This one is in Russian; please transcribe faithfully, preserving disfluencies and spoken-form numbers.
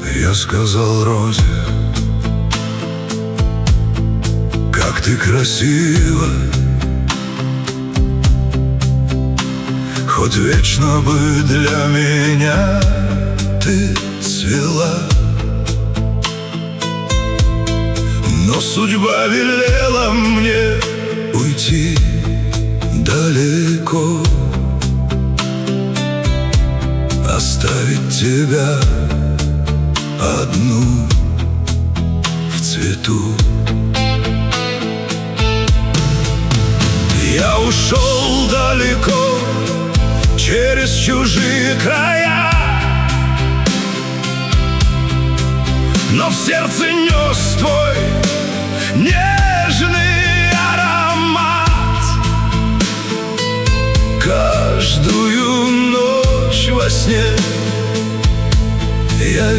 Я сказал Розе: как ты красива, хоть вечно бы для меня ты цвела. Но судьба велела мне уйти далеко, оставить тебя одну в цвету. Я ушел далеко через чужие края, но в сердце нес твой нежный аромат. Каждую ночь во сне я